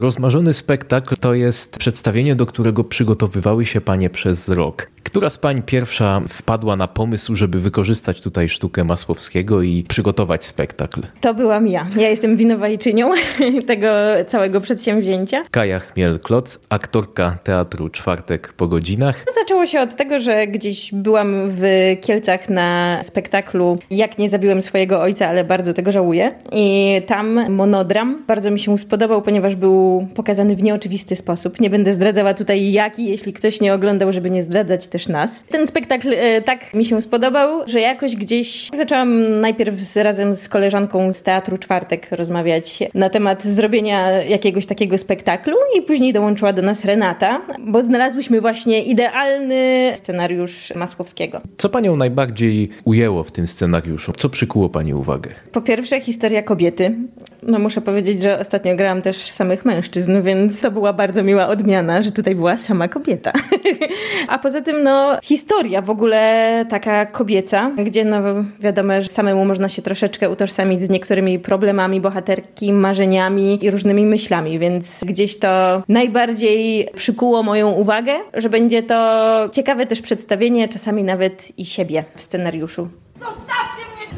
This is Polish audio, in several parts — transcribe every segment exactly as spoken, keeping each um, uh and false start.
Rozmarzony spektakl to jest przedstawienie, do którego przygotowywały się panie przez rok. Która z pań pierwsza wpadła na pomysł, żeby wykorzystać tutaj sztukę Masłowskiego i przygotować spektakl? To byłam ja. Ja jestem winowajczynią tego całego przedsięwzięcia. Kaja Chmiel-Kloc, aktorka Teatru Czwartek po godzinach. Zaczęło się od tego, że gdzieś byłam w Kielcach na spektaklu Jak nie zabiłem swojego ojca, ale bardzo tego żałuję. I tam monodram bardzo mi się spodobał, ponieważ był pokazany w nieoczywisty sposób. Nie będę zdradzała tutaj jaki, jeśli ktoś nie oglądał, żeby nie zdradzać też nas. Ten spektakl e, tak mi się spodobał, że jakoś gdzieś zaczęłam najpierw z, razem z koleżanką z Teatru Czwartek rozmawiać na temat zrobienia jakiegoś takiego spektaklu i później dołączyła do nas Renata, bo znalazłyśmy właśnie idealny scenariusz Masłowskiego. Co panią najbardziej ujęło w tym scenariuszu? Co przykuło pani uwagę? Po pierwsze historia kobiety. No muszę powiedzieć, że ostatnio grałam też samych mężczyzn, więc to była bardzo miła odmiana, że tutaj była sama kobieta. A poza tym no historia w ogóle taka kobieca, gdzie no wiadomo, że samemu można się troszeczkę utożsamić z niektórymi problemami bohaterki, marzeniami i różnymi myślami, więc gdzieś to najbardziej przykuło moją uwagę, że będzie to ciekawe też przedstawienie, czasami nawet i siebie w scenariuszu. Zostawcie mnie!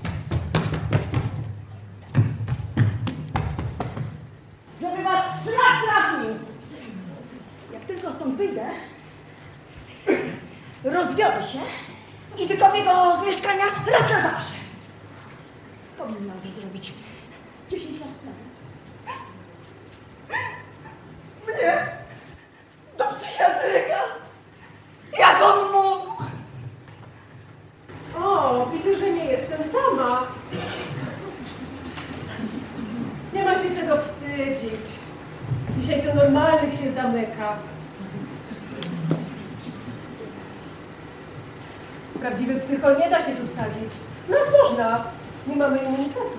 Żeby was szlak trafił! Jak tylko stąd wyjdę, rozwiodę się i wykopię go z mieszkania raz na zawsze. Powinnam to zrobić dziesięć lat temu. Mnie? Do psychiatryka? Jak on mógł? O, widzę, że nie jestem sama. Nie ma się czego wstydzić. Dzisiaj do normalnych się zamyka. Prawdziwy psychol nie da się tu wsadzić. Nas można. Nie mamy immunitetu.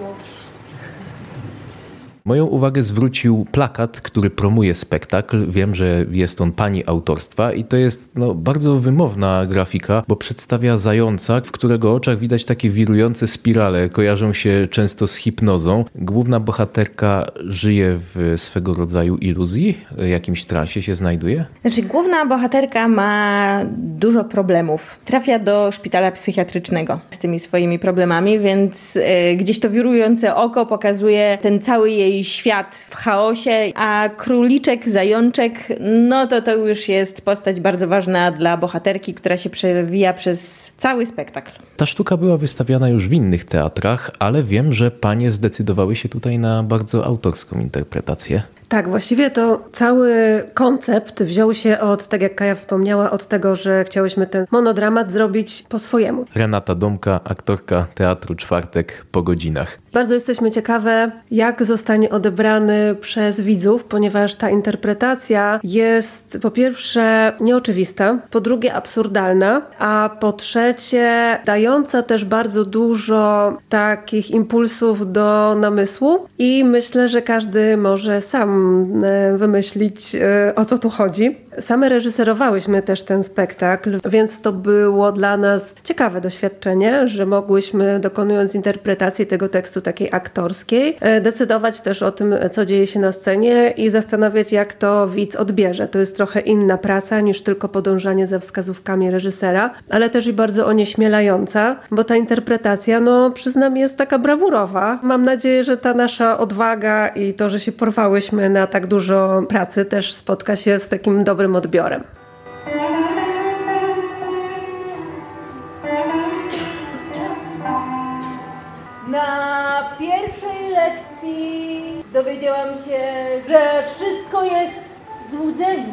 Moją uwagę zwrócił plakat, który promuje spektakl. Wiem, że jest on pani autorstwa i to jest no, bardzo wymowna grafika, bo przedstawia zająca, w którego oczach widać takie wirujące spirale. Kojarzą się często z hipnozą. Główna bohaterka żyje w swego rodzaju iluzji, w jakimś transie się znajduje. Znaczy, główna bohaterka ma dużo problemów. Trafia do szpitala psychiatrycznego z tymi swoimi problemami, więc e, gdzieś to wirujące oko pokazuje ten cały jej świat w chaosie, a króliczek, zajączek, no to to już jest postać bardzo ważna dla bohaterki, która się przewija przez cały spektakl. Ta sztuka była wystawiana już w innych teatrach, ale wiem, że panie zdecydowały się tutaj na bardzo autorską interpretację. Tak, właściwie to cały koncept wziął się od, tak jak Kaja wspomniała, od tego, że chciałyśmy ten monodramat zrobić po swojemu. Renata Domka, aktorka Teatru Czwartek po godzinach. Bardzo jesteśmy ciekawe, jak zostanie odebrany przez widzów, ponieważ ta interpretacja jest po pierwsze nieoczywista, po drugie absurdalna, a po trzecie dająca też bardzo dużo takich impulsów do namysłu i myślę, że każdy może sam wymyślić, o co tu chodzi. Same reżyserowałyśmy też ten spektakl, więc to było dla nas ciekawe doświadczenie, że mogłyśmy, dokonując interpretacji tego tekstu takiej aktorskiej, decydować też o tym, co dzieje się na scenie i zastanawiać, jak to widz odbierze. To jest trochę inna praca niż tylko podążanie za wskazówkami reżysera, ale też i bardzo onieśmielająca, bo ta interpretacja, no przyznam, jest taka brawurowa. Mam nadzieję, że ta nasza odwaga i to, że się porwałyśmy na tak dużo pracy, też spotka się z takim dobrym odbiorem. Na pierwszej lekcji dowiedziałam się, że wszystko jest złudzeniem.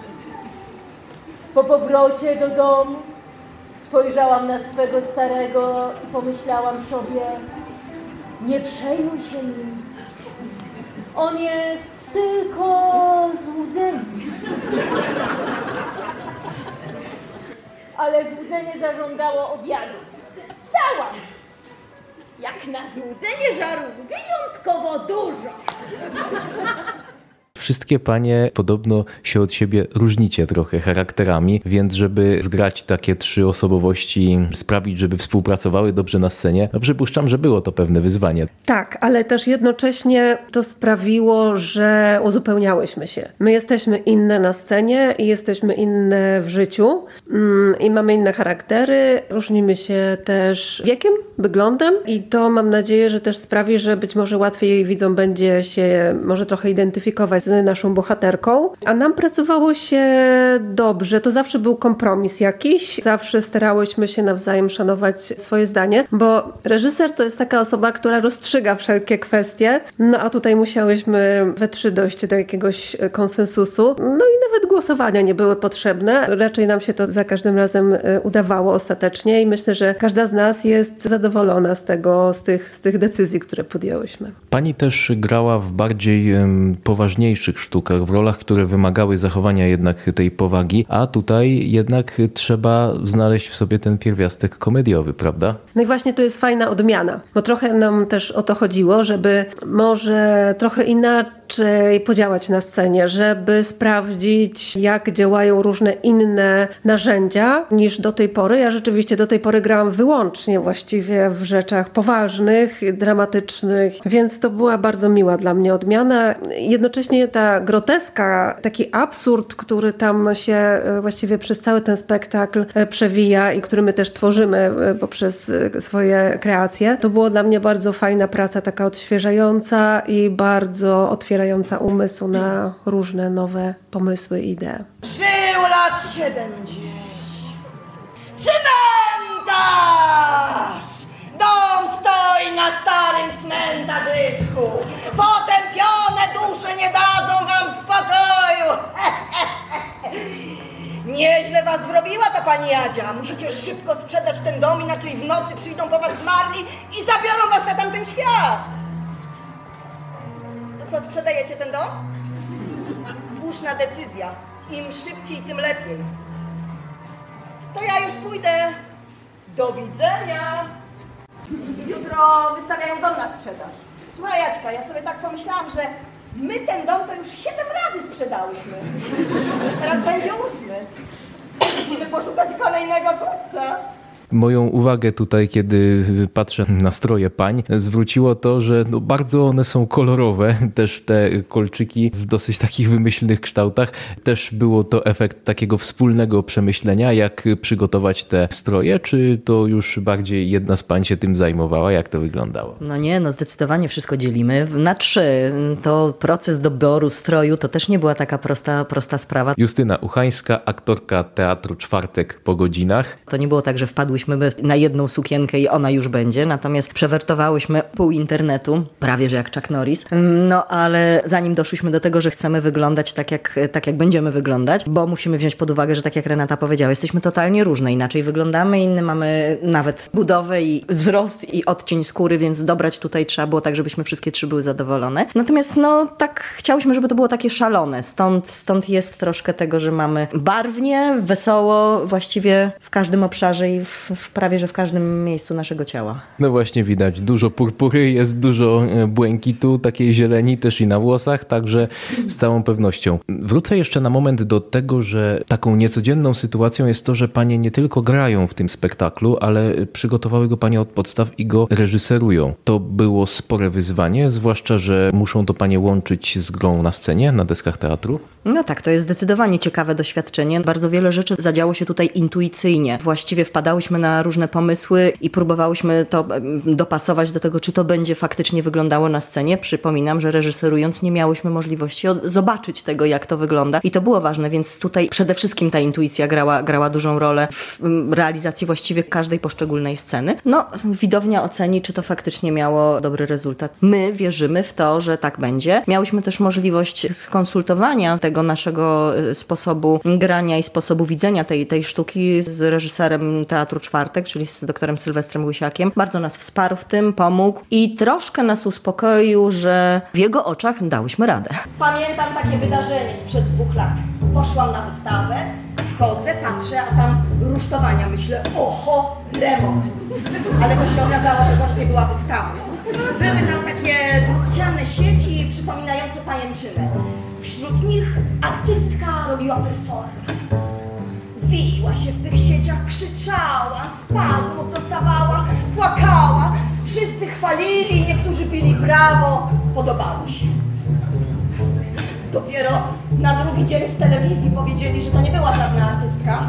Po powrocie do domu spojrzałam na swego starego i pomyślałam sobie, nie przejmuj się nim. On jest tylko złudzeniem. Ale złudzenie zażądało obiadu. Dałam! Jak na złudzenie żaru wyjątkowo dużo. W Wszystkie panie podobno się od siebie różnicie trochę charakterami, więc żeby zgrać takie trzy osobowości, sprawić, żeby współpracowały dobrze na scenie, no przypuszczam, że było to pewne wyzwanie. Tak, ale też jednocześnie to sprawiło, że uzupełniałyśmy się. My jesteśmy inne na scenie i jesteśmy inne w życiu mm, i mamy inne charaktery. Różnimy się też wiekiem, wyglądem i to mam nadzieję, że też sprawi, że być może łatwiej widzom będzie się może trochę identyfikować z naszą bohaterką. A nam pracowało się dobrze. To zawsze był kompromis jakiś. Zawsze starałyśmy się nawzajem szanować swoje zdanie, bo reżyser to jest taka osoba, która rozstrzyga wszelkie kwestie. No a tutaj musiałyśmy we trzy dojść do jakiegoś konsensusu. No i nawet głosowania nie były potrzebne. Raczej nam się to za każdym razem udawało ostatecznie i myślę, że każda z nas jest zadowolona z tego, z tych, z tych decyzji, które podjęłyśmy. Pani też grała w bardziej um, poważniejszych sztukach, w rolach, które wymagały zachowania jednak tej powagi, a tutaj jednak trzeba znaleźć w sobie ten pierwiastek komediowy, prawda? No i właśnie to jest fajna odmiana, bo trochę nam też o to chodziło, żeby może trochę inaczej podziałać na scenie, żeby sprawdzić, jak działają różne inne narzędzia niż do tej pory. Ja rzeczywiście do tej pory grałam wyłącznie właściwie w rzeczach poważnych, dramatycznych, więc to była bardzo miła dla mnie odmiana. Jednocześnie ta groteska, taki absurd, który tam się właściwie przez cały ten spektakl przewija i który my też tworzymy poprzez swoje kreacje, to było dla mnie bardzo fajna praca, taka odświeżająca i bardzo otwierająca umysł na różne nowe pomysły i idee. Żył lat siedemdziesiąt. Cmentarz! Dom stoi na starym cmentarzysku. Potępione dusze nie dadzą wam spokoju. Nieźle was wrobiła ta pani Jadzia. Musicie szybko sprzedać ten dom, inaczej w nocy przyjdą po was zmarli i zabiorą was na tamten świat. To co, sprzedajecie ten dom? Słuszna decyzja. Im szybciej, tym lepiej. To ja już pójdę. Do widzenia. Jutro wystawiają dom na sprzedaż. Słuchaj, Jacka, ja sobie tak pomyślałam, że my ten dom to już siedem razy sprzedałyśmy. Teraz będzie ósmy. Musimy poszukać kolejnego kupca. Moją uwagę tutaj, kiedy patrzę na stroje pań, zwróciło to, że no bardzo one są kolorowe, też te kolczyki w dosyć takich wymyślnych kształtach. Też było to efekt takiego wspólnego przemyślenia, jak przygotować te stroje, czy to już bardziej jedna z pań się tym zajmowała? Jak to wyglądało? No nie, no zdecydowanie wszystko dzielimy na trzy. To proces doboru stroju to też nie była taka prosta, prosta sprawa. Justyna Uchańska, aktorka Teatru Czwartek po godzinach. To nie było tak, że wpadłyśmy na jedną sukienkę i ona już będzie, natomiast przewertowałyśmy pół internetu, prawie że jak Chuck Norris. No ale zanim doszłyśmy do tego, że chcemy wyglądać tak jak, tak jak będziemy wyglądać, bo musimy wziąć pod uwagę, że tak jak Renata powiedziała, jesteśmy totalnie różne, inaczej wyglądamy, inny mamy nawet budowę i wzrost i odcień skóry, więc dobrać tutaj trzeba było tak, żebyśmy wszystkie trzy były zadowolone. Natomiast no tak chciałyśmy, żeby to było takie szalone, stąd, stąd jest troszkę tego, że mamy barwnie, wesoło, właściwie w każdym obszarze i w, w prawie, że w każdym miejscu naszego ciała. No właśnie widać, dużo purpury, jest dużo błękitu, takiej zieleni też i na włosach, także z całą pewnością. Wrócę jeszcze na moment do tego, że taką niecodzienną sytuacją jest to, że panie nie tylko grają w tym spektaklu, ale przygotowały go panie od podstaw i go reżyserują. To było spore wyzwanie, zwłaszcza, że muszą to panie łączyć z grą na scenie, na deskach teatru. No tak, to jest zdecydowanie ciekawe doświadczenie. Bardzo wiele rzeczy zadziało się tutaj intuicyjnie. Właściwie wpadałyśmy na różne pomysły i próbowałyśmy to dopasować do tego, czy to będzie faktycznie wyglądało na scenie. Przypominam, że reżyserując nie miałyśmy możliwości zobaczyć tego, jak to wygląda i to było ważne, więc tutaj przede wszystkim ta intuicja grała, grała dużą rolę w realizacji właściwie każdej poszczególnej sceny. No, widownia oceni, czy to faktycznie miało dobry rezultat. My wierzymy w to, że tak będzie. Miałyśmy też możliwość skonsultowania tego naszego sposobu grania i sposobu widzenia tej, tej sztuki z reżyserem Teatru Czwartek, czyli z doktorem Sylwestrem Łysiakiem. Bardzo nas wsparł w tym, pomógł i troszkę nas uspokoił, że w jego oczach dałyśmy radę. Pamiętam takie wydarzenie sprzed dwóch lat. Poszłam na wystawę, wchodzę, patrzę, a tam rusztowania. Myślę, oho, remont. Ale to się okazało, że właśnie była wystawa. Były tam takie druchciane sieci przypominające pajęczynę. Wśród nich artystka robiła performance. Wiła się w tych sieciach, krzyczała, spazmów dostawała, płakała. Wszyscy chwalili, niektórzy bili brawo. Podobało się. Dopiero na drugi dzień w telewizji powiedzieli, że to nie była żadna artystka,